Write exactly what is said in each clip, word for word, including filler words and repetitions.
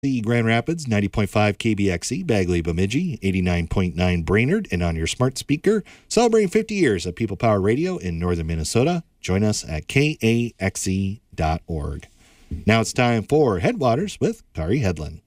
The Grand Rapids, ninety point five K B X E, Bagley Bemidji, eighty-nine point nine Brainerd, and on your smart speaker, celebrating fifty years of People Power Radio in northern Minnesota. Join us at K A X E dot org. Now it's time for Headwaters with Kari Hedlund.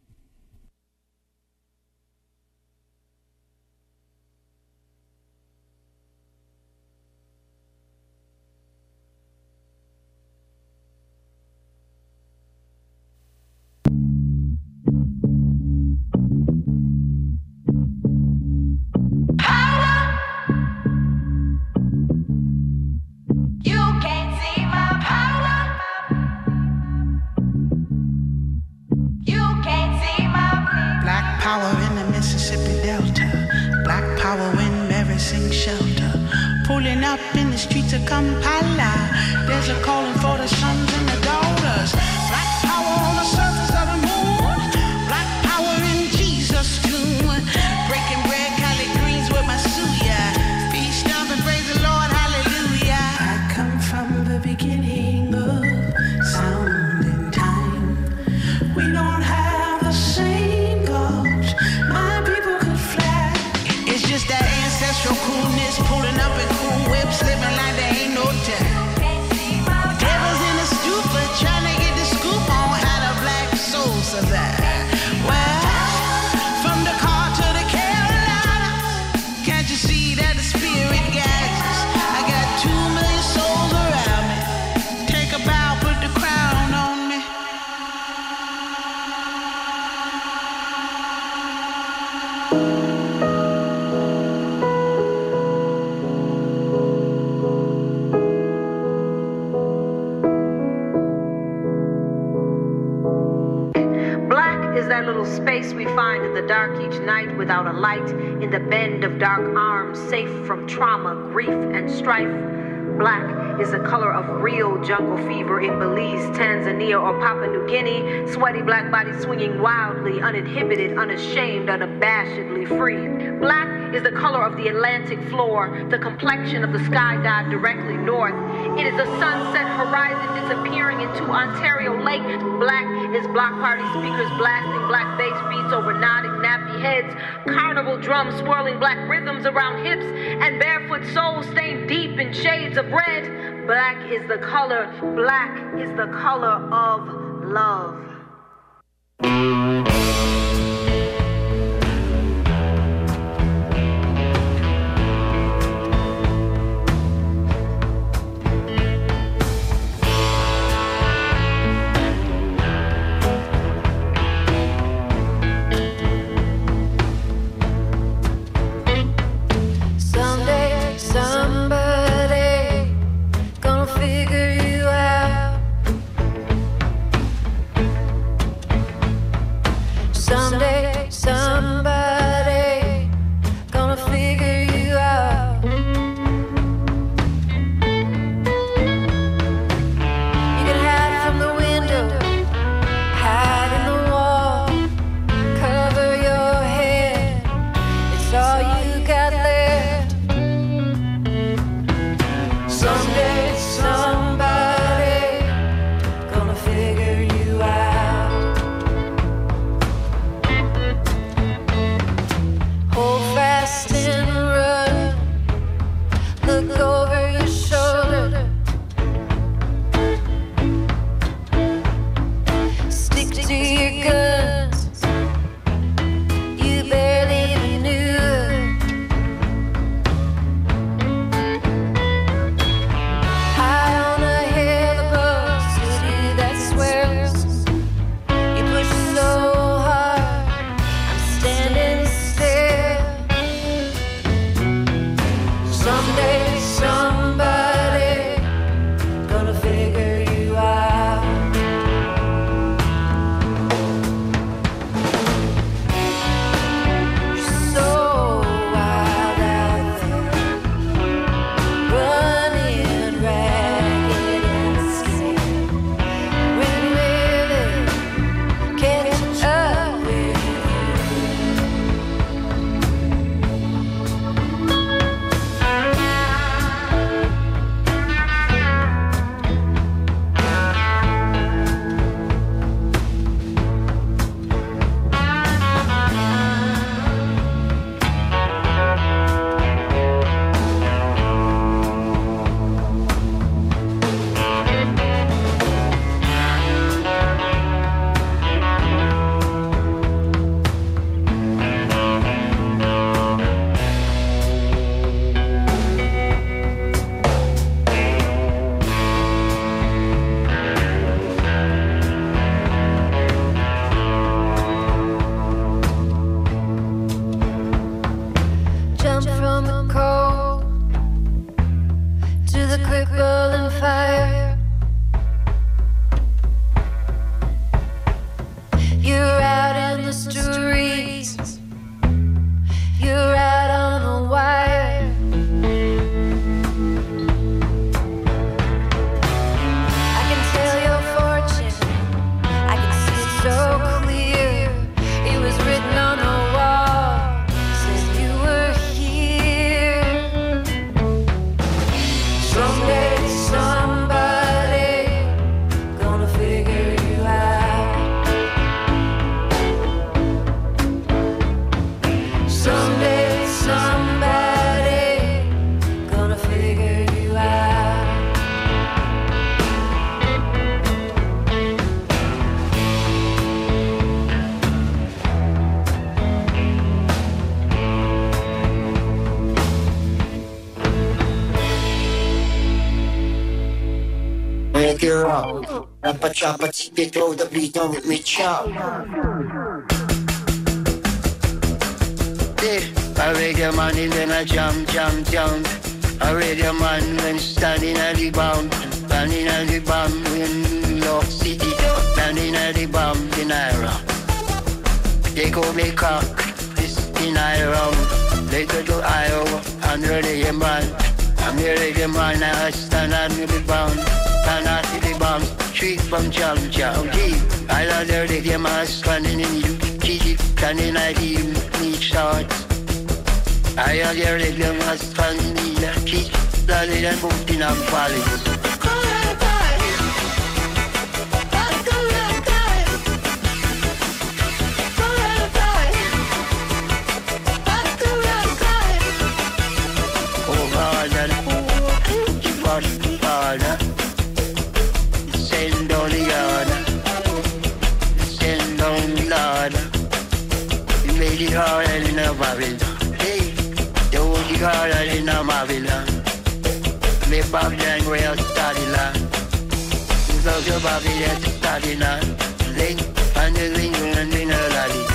Power in the Mississippi Delta, black power when Mary sings shelter. Pulling up in the streets of Kampala, there's a calling for the sons and the daughters. Black power on the surface of the moon, black power in Jesus' tomb. Breaking bread, collard greens with my suya. Feast up and praise the Lord, hallelujah. I come from the beginning of sound and time. We don't have the same. Just that ancestral coolness, pulling up in cool whips, living like there ain't no time. Devils in the stupor, trying to get the scoop on how the black soul survive. Well, from the car to the Carolinas, can't you see that the spirit guides us? I got two million souls around me. Take a bow, put the crown on me. That little space we find in the dark each night without a light, in the bend of dark arms, safe from trauma, grief, and strife. Black is the color of real jungle fever in Belize, Tanzania, or Papua New Guinea. Sweaty black bodies swinging wildly, uninhibited, unashamed, unabashedly free. Black is the color of the Atlantic floor, the complexion of the sky god directly north. It is the sunset horizon disappearing into Ontario Lake. Black is block party speakers blasting black bass beats over nodding nappy heads, carnival drums swirling black rhythms around hips, and barefoot souls stained deep in shades of red. Black is the color, black is the color of love. Rapper chopper, they throw the beat on with me chop. I read your man in then I jump, jump, jump. I read your man when standing at the bomb, standing at the bomb in New York City, standing at the bomb in Iran. They go make cock, this in Iran. They go to Iowa, and ready your man. I'm ready your man, I stand at the bomb, stand at the bomb, street from jump, jump, deep. I love the ready your man standing in you, kitty, standing at the meat shots. I have your little mask on me, the key, the little boot in a palace. Oh, Father, you got Father, send on the order, send on the Lord. You made it hard in a Babylon. You got it in a Babylon. Me Babylon where you study land. You go to Babylon to study land. Link and the link and the lady.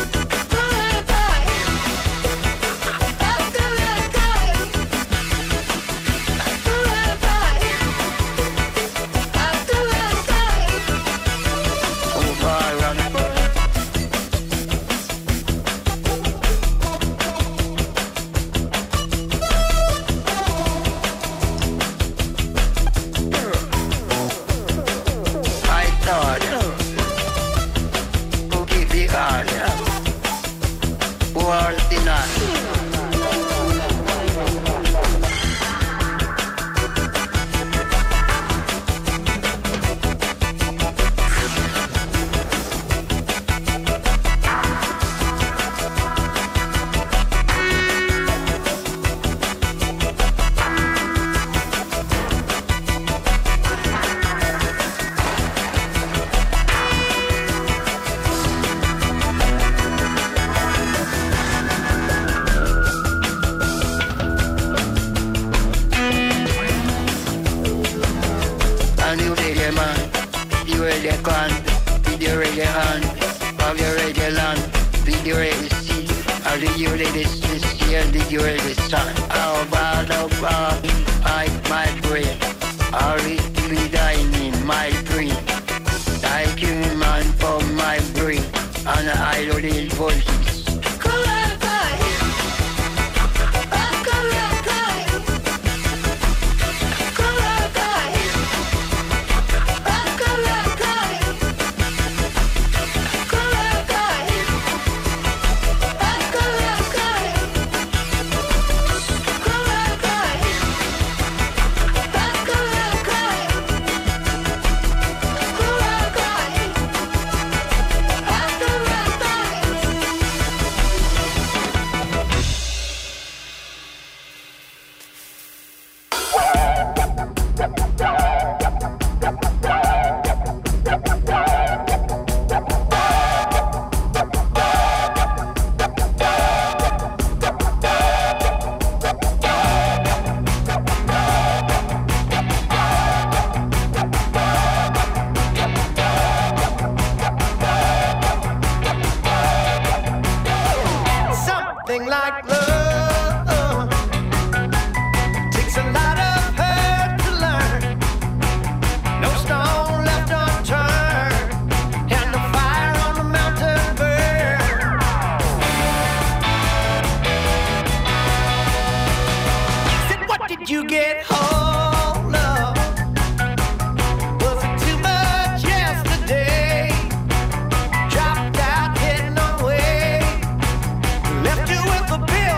Left you with a bit.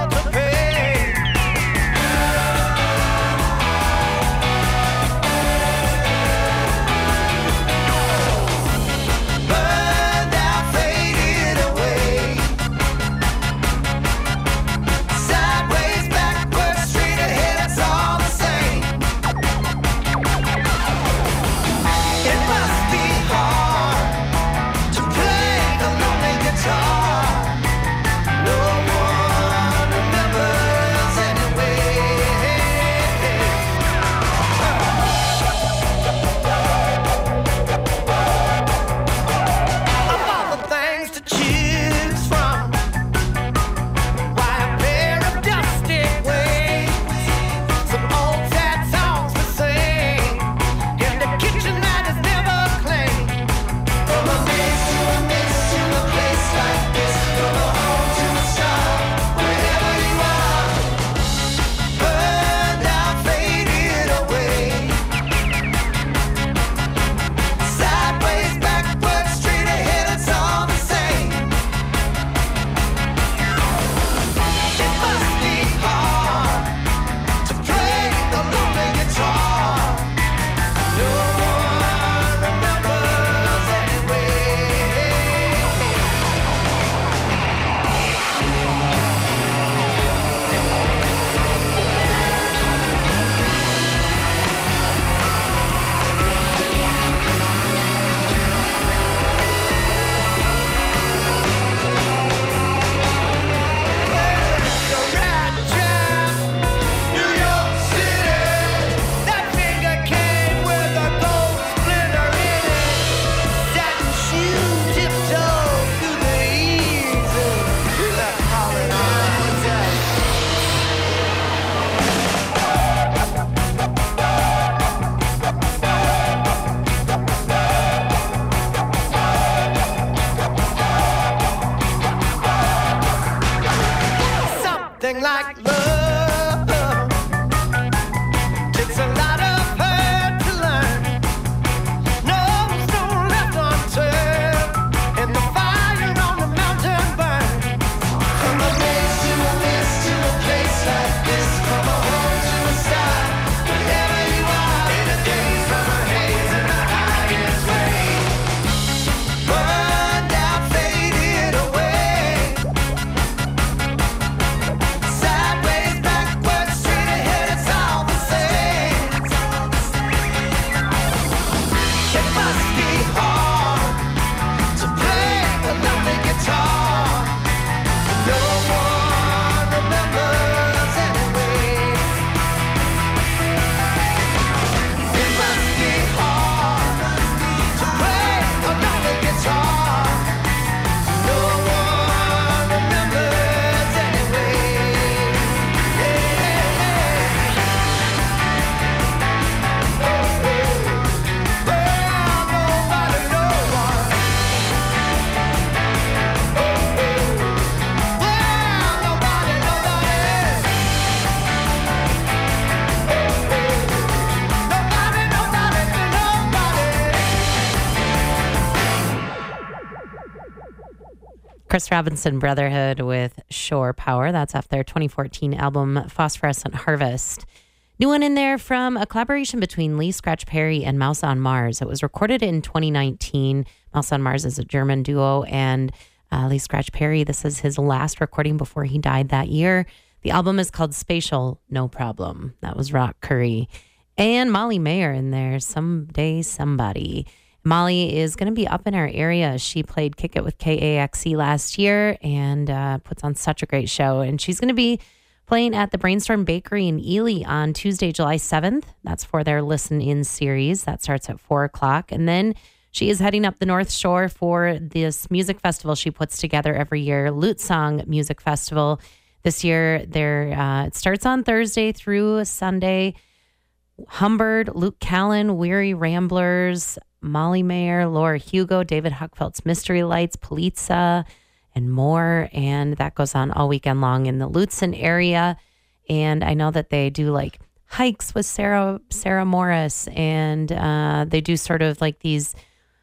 Chris Robinson Brotherhood with Shore Power. That's off their twenty fourteen album Phosphorescent Harvest. New one in there from a collaboration between Lee Scratch Perry and Mouse on Mars. It was recorded in twenty nineteen. Mouse on Mars is a German duo, and uh, Lee Scratch Perry, this is his last recording before he died that year. The album is called Spatial No Problem. That was Rock Curry. And Molly Mayer in there, Someday Somebody. Molly is going to be up in our area. She played Kick It with K A X E last year and uh, puts on such a great show. And she's going to be playing at the Brainstorm Bakery in Ely on Tuesday, July seventh. That's for their Listen In series. That starts at four o'clock. And then she is heading up the North Shore for this music festival she puts together every year, Lute Song Music Festival. This year, there uh, it starts on Thursday through Sunday. Humbird, Luke Callan, Weary Ramblers, Molly Mayer, Laura Hugo, David Huckfeldt's Mystery Lights, Politza, and more. And that goes on all weekend long in the Lutsen area. And I know that they do like hikes with Sarah Sarah Morris, and uh, they do sort of like these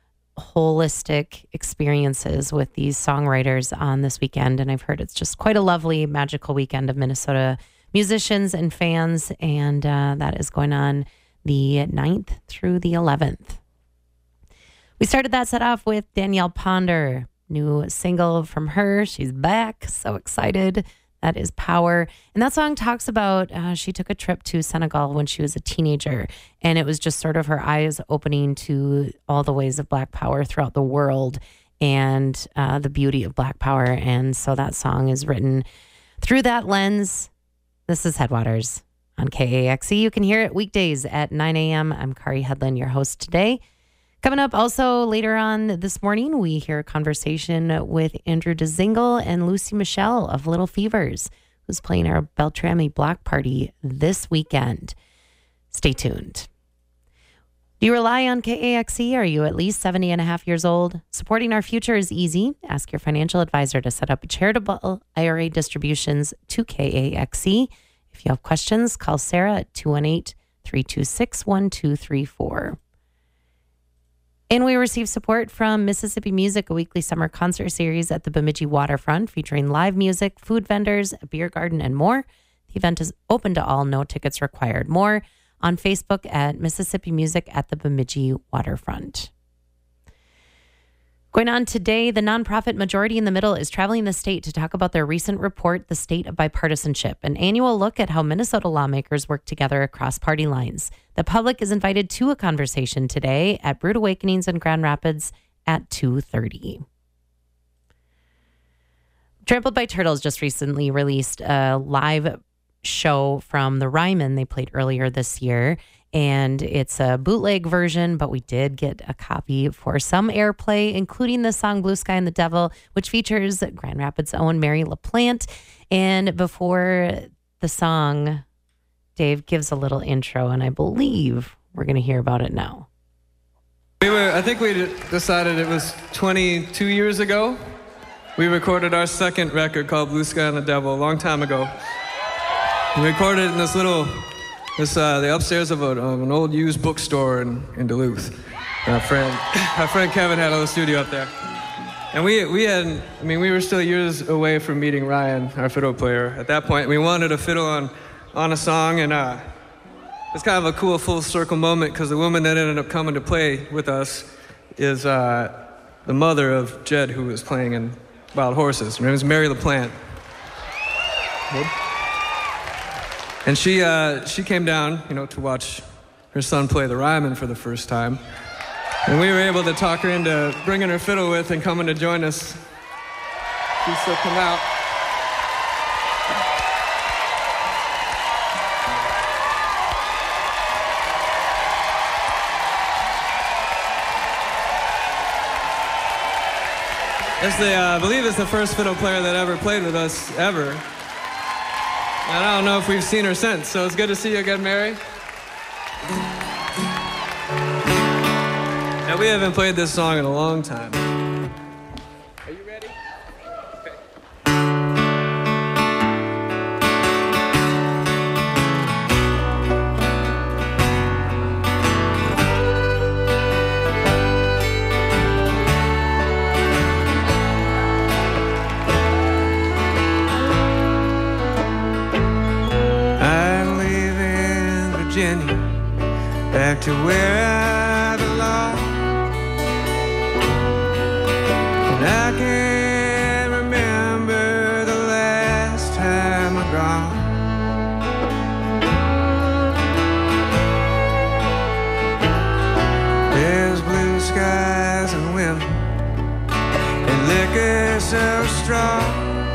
holistic experiences with these songwriters on this weekend. And I've heard it's just quite a lovely, magical weekend of Minnesota musicians and fans. And uh, that is going on the ninth through the eleventh. We started that set off with Danielle Ponder, new single from her. She's back. So excited. That is Power. And that song talks about uh, she took a trip to Senegal when she was a teenager. And it was just sort of her eyes opening to all the ways of Black Power throughout the world and uh, the beauty of Black Power. And so that song is written through that lens. This is Headwaters on K A X E. You can hear it weekdays at nine a.m. I'm Kari Hedlund, your host today. Coming up also later on this morning, we hear a conversation with Andrew DeZingle and Lucy Michelle of Little Fevers, who's playing our Beltrami Block Party this weekend. Stay tuned. Do you rely on K A X E? Are you at least seventy and a half years old? Supporting our future is easy. Ask your financial advisor to set up charitable I R A distributions to K A X E. If you have questions, call Sarah at two one eight, three two six, one two three four. And we receive support from Mississippi Music, a weekly summer concert series at the Bemidji Waterfront featuring live music, food vendors, a beer garden, and more. The event is open to all, no tickets required. More on Facebook at Mississippi Music at the Bemidji Waterfront. Going on today, the nonprofit Majority in the Middle is traveling the state to talk about their recent report, The State of Bipartisanship, an annual look at how Minnesota lawmakers work together across party lines. The public is invited to a conversation today at Brood Awakenings in Grand Rapids at two thirty. Trampled by Turtles just recently released a live show from the Ryman they played earlier this year. And it's a bootleg version, but we did get a copy for some airplay, including the song Blue Sky and the Devil, which features Grand Rapids' own Mary LaPlante. And before the song, Dave gives a little intro, and I believe we're going to hear about it now. We were, I think we decided it was twenty-two years ago. We recorded our second record called Blue Sky and the Devil a long time ago. We recorded it in this little... It's uh, the upstairs of, a, of an old used bookstore in, in Duluth. And our friend, our friend Kevin had a little studio up there. And we we had, I mean, we were still years away from meeting Ryan, our fiddle player. At that point, we wanted a fiddle on, on a song, and uh, it's kind of a cool full circle moment because the woman that ended up coming to play with us is uh, the mother of Jed, who was playing in Wild Horses. Her name is Mary LaPlante. Good. And she uh, she came down, you know, to watch her son play the Ryman for the first time. And we were able to talk her into bringing her fiddle with and coming to join us. She's still come out. It's the, uh, I believe it's the first fiddle player that ever played with us, ever. And I don't know if we've seen her since, so it's good to see you again, Mary. Yeah, we haven't played this song in a long time. Are you ready? Okay. to where I belong. And I can't remember the last time I'm gone. There's blue skies and women and liquor so strong,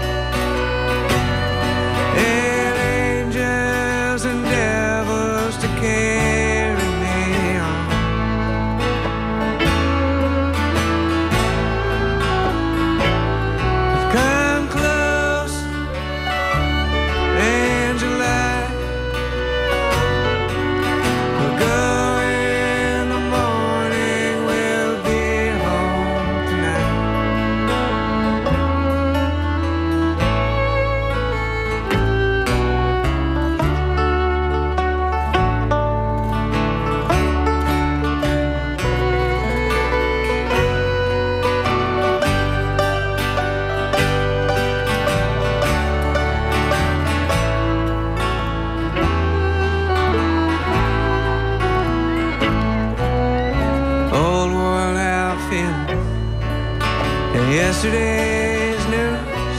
and angels and devils to carry me on. Come close, Angela. We'll go in the morning, we'll be home tonight. Old worn out feeling and yesterday's news.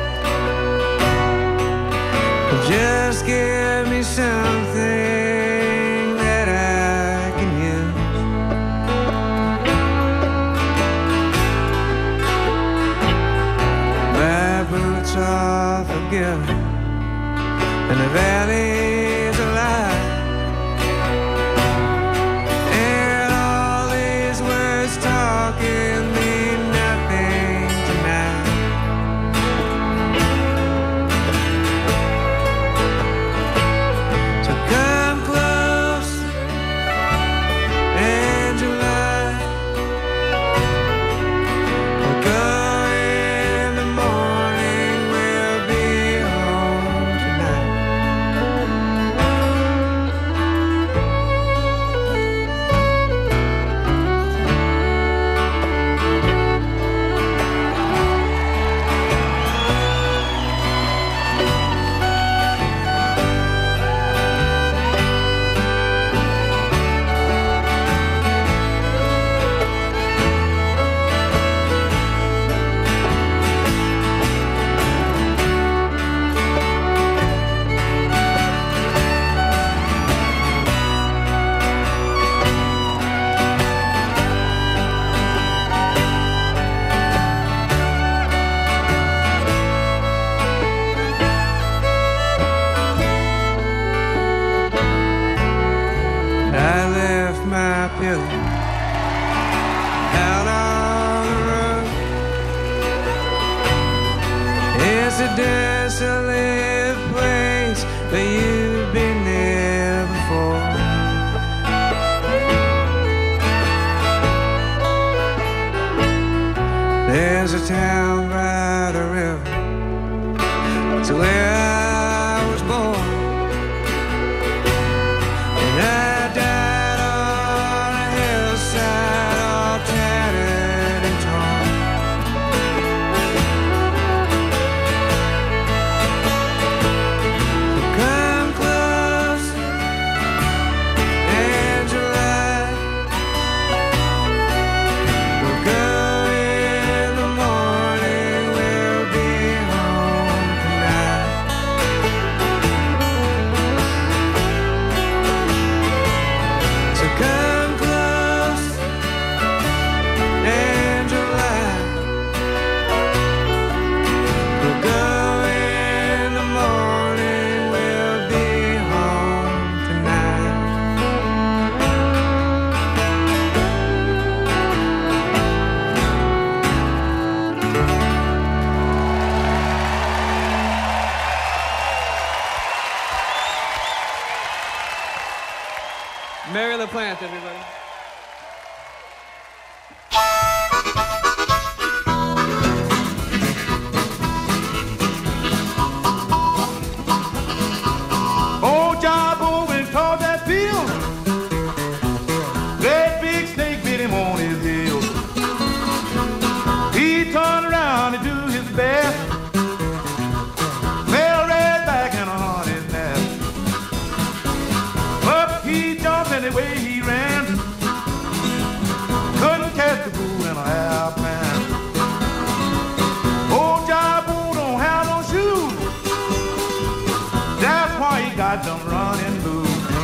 Just give me something that I can use. My boots are forgiven and the valley's alive. And all these words talking mean nothing tonight. So come close, Angela. We'll go in the morning, we'll be home tonight. I left my pillow out on the road. It's a desolate place, but you've been there before. There's a town by the river, it's where I was born. And I died on a hillside, all tattered and torn. So come close, Angela. We'll go in the morning, we'll be home tonight. So come close, Angela. We'll go in the morning, we'll be home tonight. Mary LaPlante, everybody. Old Jabbo went toward that field. Great big snake bit him on his heel. He turned around to do his best. Fell right back in a hornet's nest. Up he jumped and away he ran. got them running loose.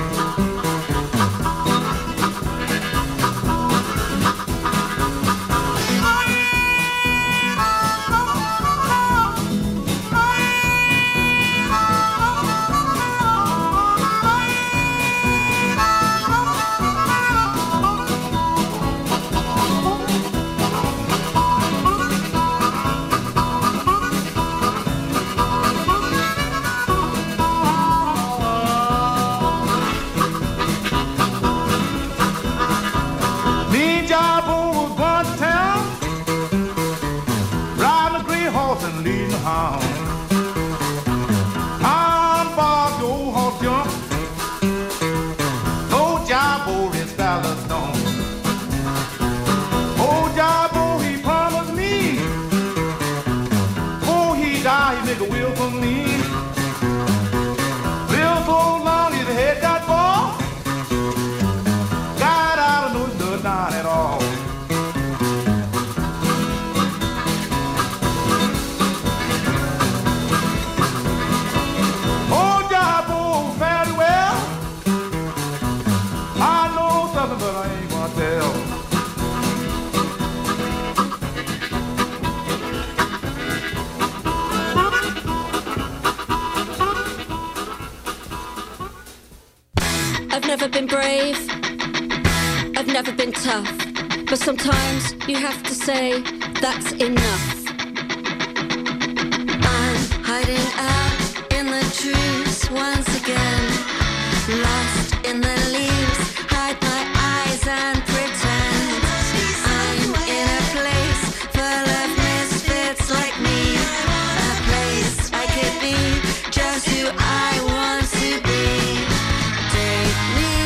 Been brave, I've never been tough, but sometimes you have to say that's enough. I'm hiding out in the trees once again, lost in the leaves, hide my eyes and pretend I'm in a place full of misfits like me, a place I could be just who I want to be. Take me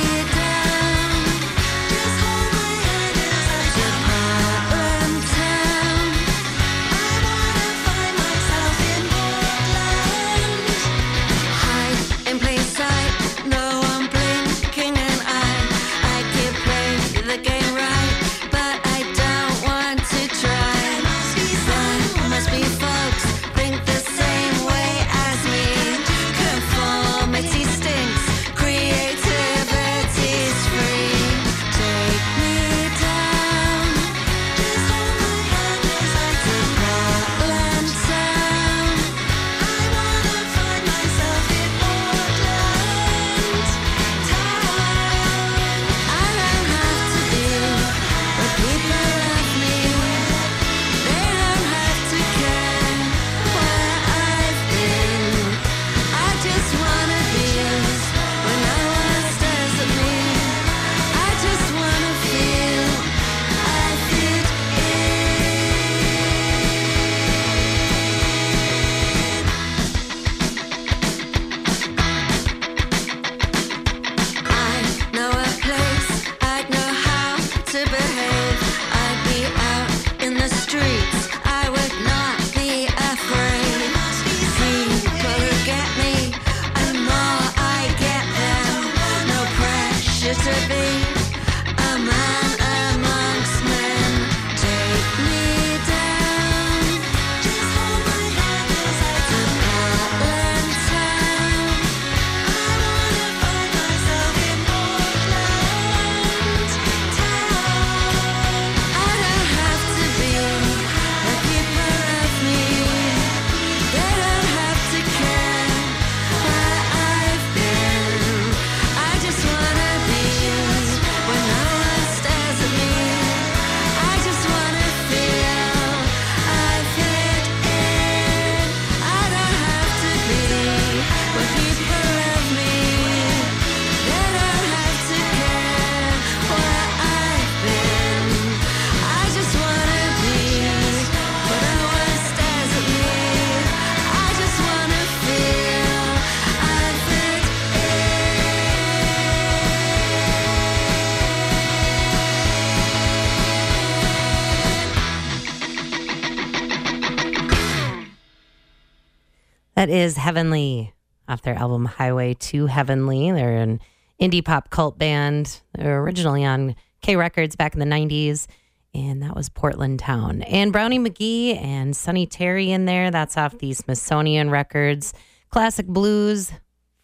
That is Heavenly off their album Highway to Heavenly. They're an indie pop cult band. They were originally on K Records back in the nineties, and that was Portland Town. And Brownie McGee and Sonny Terry in there. That's off the Smithsonian Records. Classic Blues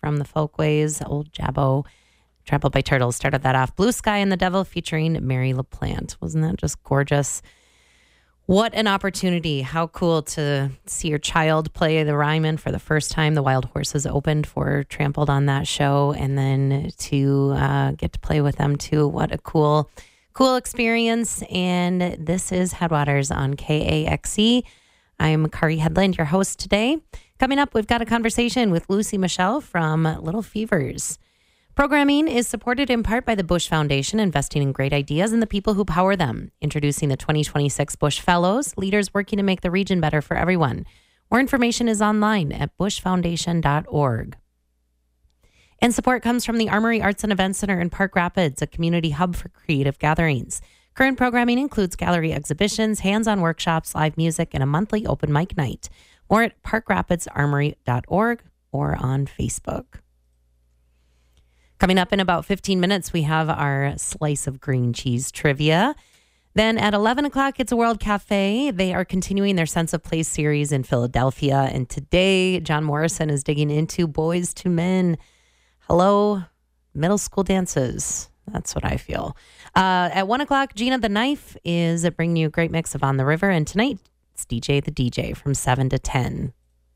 from the Folkways, Old Jabbo, Trampled by Turtles started that off. Blue Sky and the Devil featuring Mary LaPlante. Wasn't that just gorgeous? What an opportunity. How cool to see your child play the Ryman for the first time. The Wild Horses opened for Trampled on that show, and then to uh, get to play with them too. What a cool, cool experience. And this is Headwaters on K A X E. I'm Kari Headland, your host today. Coming up, we've got a conversation with Lucy Michelle from Little Fevers. Programming is supported in part by the Bush Foundation, investing in great ideas and the people who power them. Introducing the twenty twenty-six Bush Fellows, leaders working to make the region better for everyone. More information is online at bush foundation dot org. And support comes from the Armory Arts and Event Center in Park Rapids, a community hub for creative gatherings. Current programming includes gallery exhibitions, hands-on workshops, live music, and a monthly open mic night. More at park rapids armory dot org or on Facebook. Coming up in about fifteen minutes, we have our slice of green cheese trivia. Then at eleven o'clock, it's a World Cafe. They are continuing their Sense of Place series in Philadelphia. And today, John Morrison is digging into Boys to Men. Hello, middle school dances. That's what I feel. Uh, at one o'clock, Gina the Knife is bringing you a great mix of On the River. And tonight, it's D J the D J from seven to ten.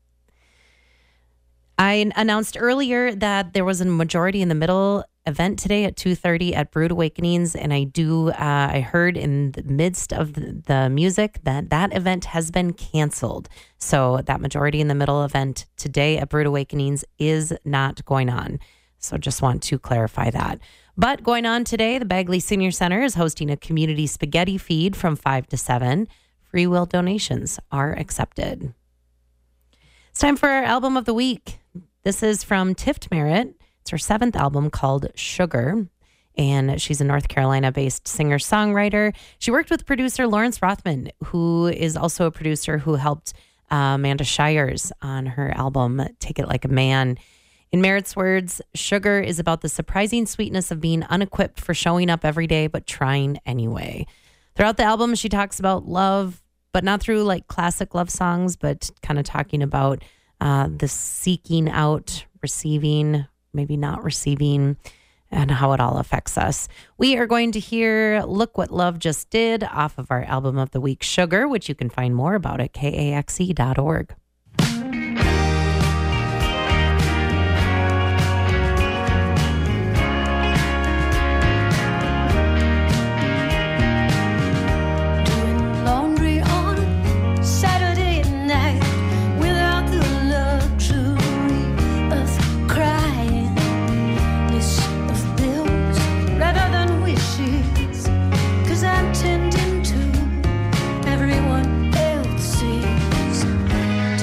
I announced earlier that there was a Majority in the Middle event today at two thirty at Brood Awakenings, and I do. Uh, I heard in the midst of the, the music that that event has been canceled. So that Majority in the Middle event today at Brood Awakenings is not going on. So just want to clarify that. But going on today, the Bagley Senior Center is hosting a community spaghetti feed from five to seven. Free will donations are accepted. It's time for our album of the week. This is from Tift Merritt. It's her seventh album called Sugar, and she's a North Carolina-based singer-songwriter. She worked with producer Lawrence Rothman, who is also a producer who helped uh, Amanda Shires on her album Take It Like a Man. In Merritt's words, Sugar is about the surprising sweetness of being unequipped for showing up every day, but trying anyway. Throughout the album, she talks about love, but not through like classic love songs, but kind of talking about uh, the seeking out, receiving, maybe not receiving, and how it all affects us. We are going to hear Look What Love Just Did off of our album of the week, Sugar, which you can find more about at K A X E dot org. Tending to everyone else's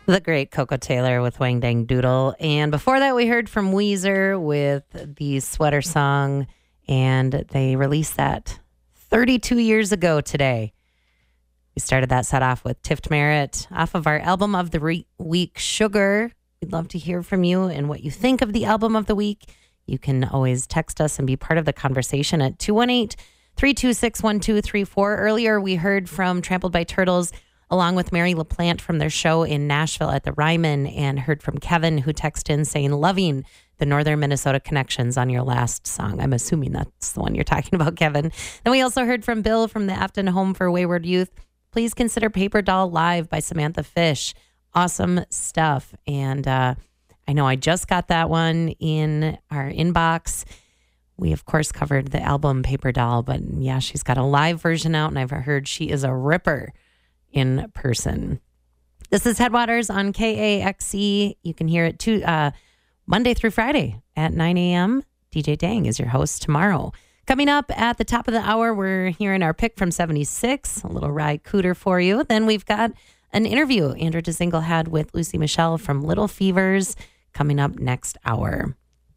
The great Coco Taylor with Wang Dang Doodle. And before that, we heard from Weezer with the Sweater Song. And they released that thirty-two years ago today. We started that set off with Tift Merritt off of our album of the re- week, Sugar. We'd love to hear from you and what you think of the album of the week. You can always text us and be part of the conversation at two one eight, three two six, one two three four. Earlier, we heard from Trampled by Turtles along with Mary LaPlante from their show in Nashville at the Ryman, and heard from Kevin, who texted in saying, loving the Northern Minnesota connections on your last song. I'm assuming that's the one you're talking about, Kevin. Then we also heard from Bill from the Afton Home for Wayward Youth. Please consider Paper Doll Live by Samantha Fish. Awesome stuff. And uh, I know I just got that one in our inbox. We, of course, covered the album Paper Doll, but yeah, she's got a live version out, and I've heard she is a ripper in person. This is Headwaters on K A X E. You can hear it too, uh, Monday through Friday at nine a.m. D J Dang is your host tomorrow. Coming up at the top of the hour, we're hearing our pick from seventy-six, a little Ry Cooder for you. Then we've got an interview Andrew DeZingle had with Lucy Michelle from Little Fevers coming up next hour.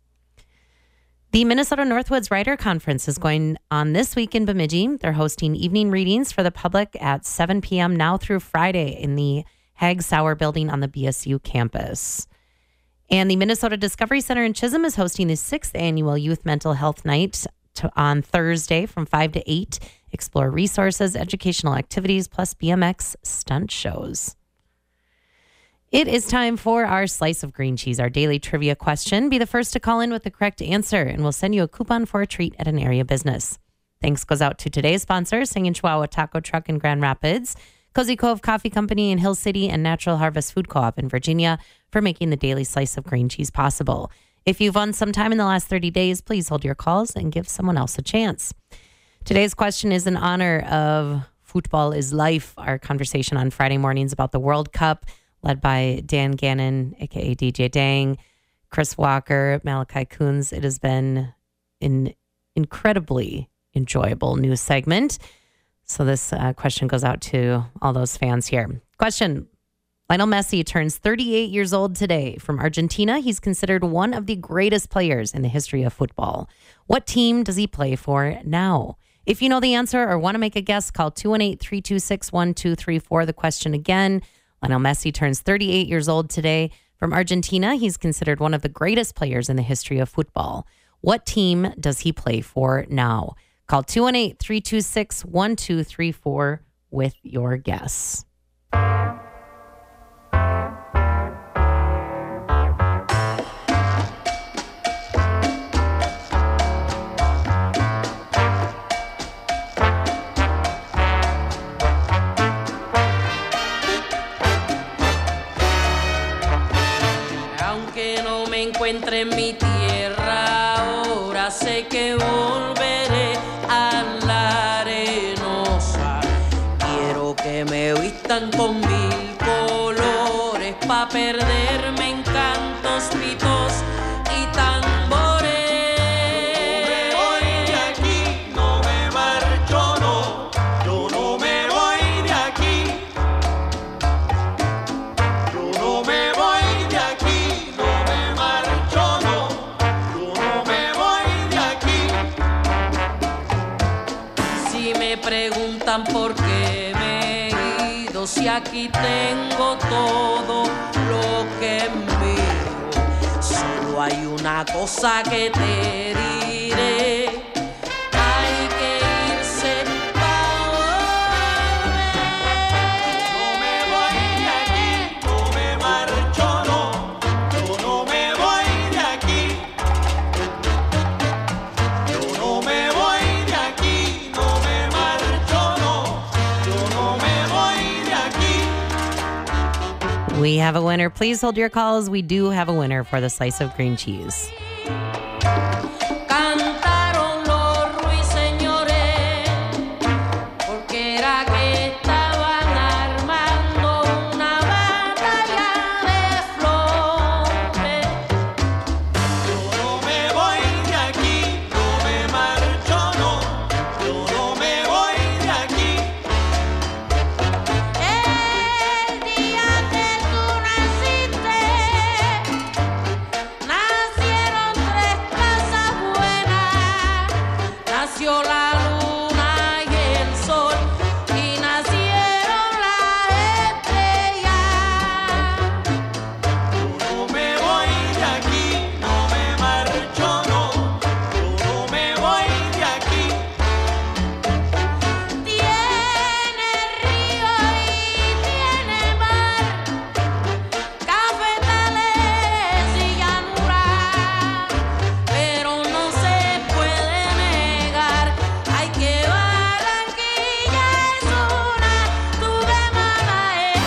The Minnesota Northwoods Writer Conference is going on this week in Bemidji. They're hosting evening readings for the public at seven p.m. now through Friday in the Hag Sauer building on the B S U campus. And the Minnesota Discovery Center in Chisholm is hosting the sixth annual Youth Mental Health Night to, on Thursday from five to eight. Explore resources, educational activities, plus B M X stunt shows. It is time for our Slice of Green Cheese, our daily trivia question. Be the first to call in with the correct answer, and we'll send you a coupon for a treat at an area business. Thanks goes out to today's sponsors, Singing Chihuahua Taco Truck in Grand Rapids, Cozy Cove Coffee Company in Hill City, and Natural Harvest Food Co-op in Virginia for making the daily Slice of Green Cheese possible. If you've won some time in the last thirty days, please hold your calls and give someone else a chance. Today's question is in honor of Football is Life, our conversation on Friday mornings about the World Cup, led by Dan Gannon, a k a. D J Dang, Chris Walker, Malachi Coons. It has been an incredibly enjoyable news segment. So this uh, question goes out to all those fans here. Question: Lionel Messi turns thirty-eight years old today. From Argentina, he's considered one of the greatest players in the history of football. What team does he play for now? If you know the answer or want to make a guess, call two one eight, three two six, one two three four. The question again: Lionel Messi turns thirty-eight years old today. From Argentina, he's considered one of the greatest players in the history of football. What team does he play for now? Call two one eight, three two six, one two three four with your guess. Encuentre en mi tierra, ahora sé que volveré a la arenosa. Quiero que me vistan con mil colores pa' perderme en cantos, pitos y tambores. No me voy de aquí, no me marcho, no. Yo no me voy de aquí. Yo no me voy de aquí. Preguntan por qué me he ido, si aquí tengo todo lo que es mío. Solo hay una cosa que te diré: hay que irse pa' volver. No me voy de aquí, no me marcho, no. Yo no me voy de aquí. Yo no me voy de aquí, no me We have a winner. Please hold your calls. We do have a winner for the Slice of Green Cheese. Cantaron los ruiseñores porque era que estaban armando una batalla de flores. Yo no me voy de aquí, no me marcho, no. Yo no me voy de aquí. El día que tú naciste nació la luna y el sol y nacieron las estrellas. Yo no me voy de aquí, no me marcho, no. Yo no me voy de aquí. Tiene río y tiene mar, cafetales y llanuras, pero no se puede negar, ay que Barranquilla es una, tu mamá es.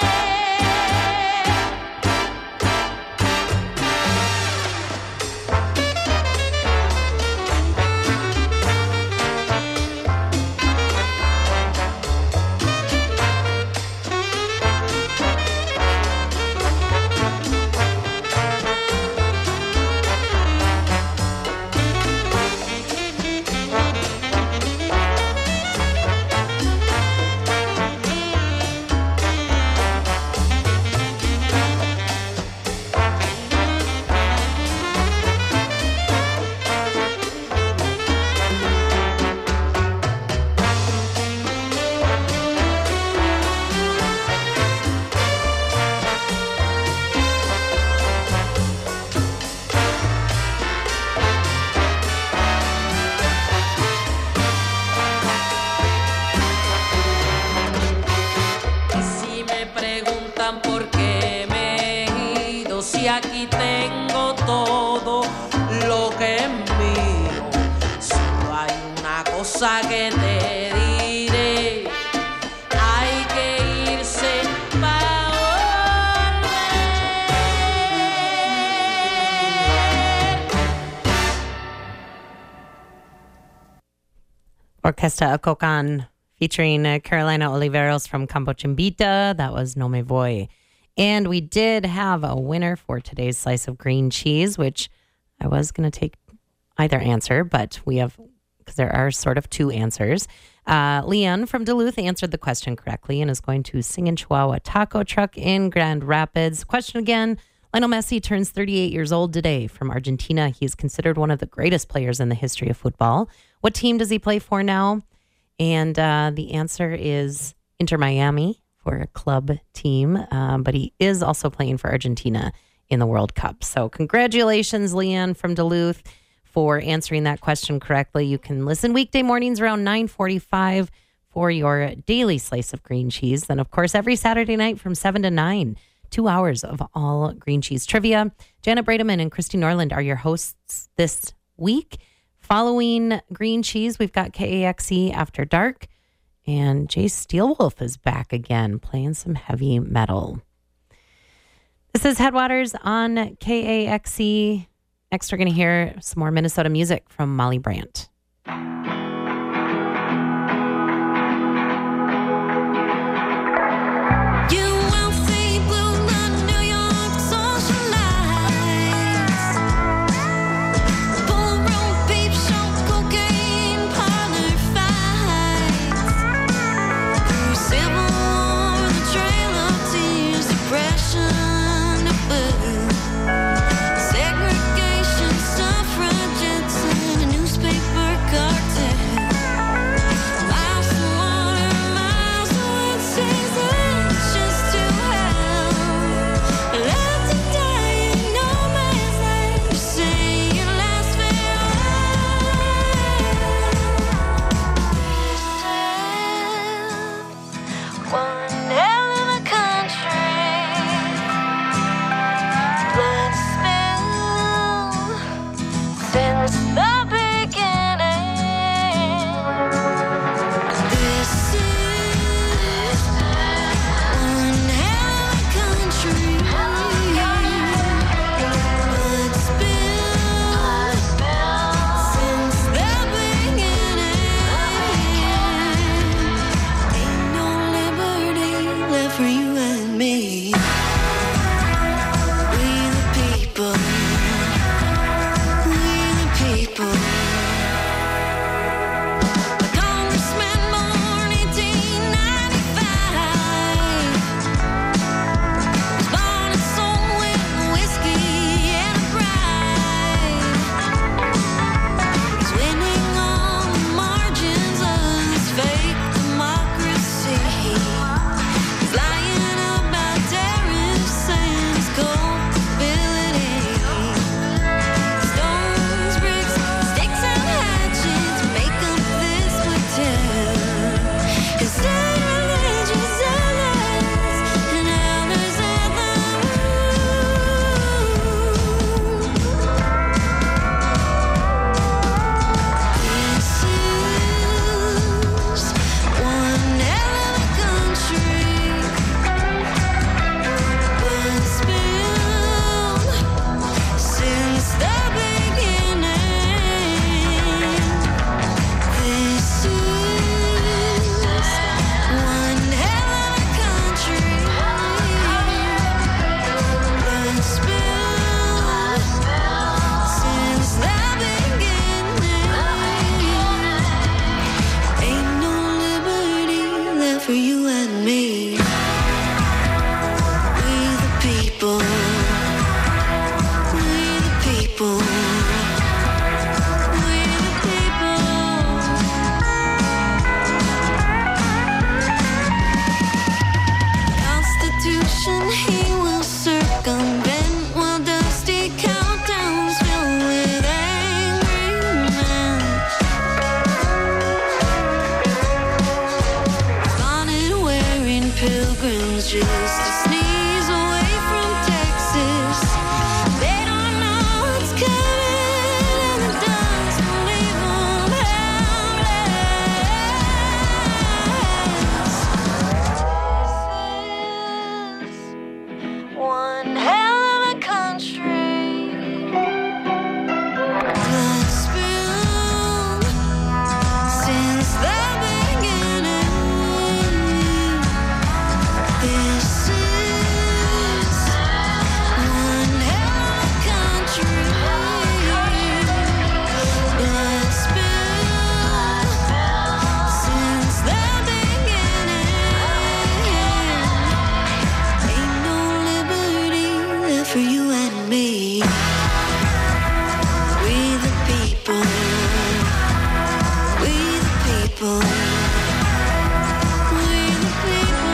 Y si me preguntan por qué me he ido, si aquí tengo todo lo que es mío, solo hay una cosa que te diré, hay que irse pa' volver. Orquesta Acocan featuring uh, Carolina Oliveros from Campo Chimbita. That was No Me Voy. And we did have a winner for today's slice of green cheese, which I was going to take either answer, but we have, because there are sort of two answers. Uh, Leon from Duluth answered the question correctly and is going to sing in Chihuahua Taco Truck in Grand Rapids. Question again. Lionel Messi turns thirty-eight years old today. From Argentina, he is considered one of the greatest players in the history of football. What team does he play for now? And uh, the answer is Inter Miami for a club team, um, but he is also playing for Argentina in the World Cup. So congratulations, Leon from Duluth, for answering that question correctly. You can listen weekday mornings around nine forty-five for your daily slice of green cheese. Then, of course, every Saturday night from seven to nine, two hours of all green cheese trivia. Janet Brademan and Christy Norland are your hosts this week. Following green cheese, we've got K A X E After Dark, and Jay Steelwolf is back again playing some heavy metal. This is Headwaters on K A X E. Next, we're going to hear some more Minnesota music from Molly Brandt. Segregation, suffragettes, and a newspaper pilgrims just to sneeze away from Texas. They don't know what's coming, and the dust will leave them helpless. One hell of a country. Blood spilled since the beginning. This is one hell of a country. Blood spilled since the beginning. Ain't no liberty left for you and me. We the people. We the people. We the people.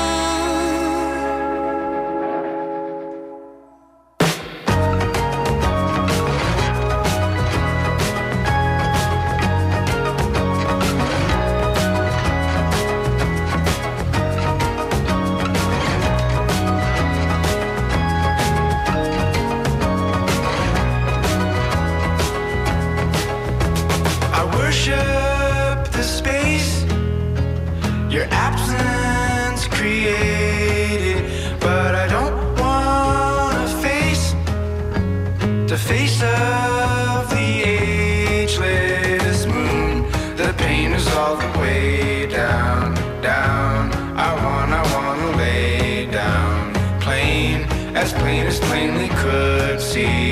I worship the space your absence created, but I don't wanna face the face of the ageless moon. The pain is all the way down, down. I wanna, wanna lay down, plain as plain as plainly could see.